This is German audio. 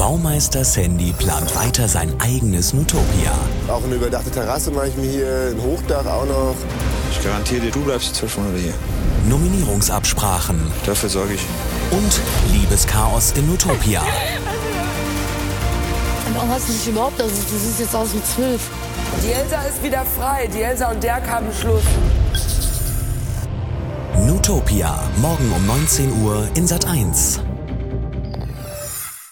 Baumeister Sandy plant weiter sein eigenes Nutopia. Auch eine überdachte Terrasse mache ich mir hier, ein Hochdach auch noch. Ich garantiere dir, du bleibst 12 Monate hier. Nominierungsabsprachen. Dafür sorge ich. Und Liebeschaos in Nutopia. Warum hast du dich überhaupt, du siehst jetzt aus wie 12. Die Elsa ist wieder frei, die Elsa und Dirk haben Schluss. Nutopia, morgen um 19 Uhr in Sat.1.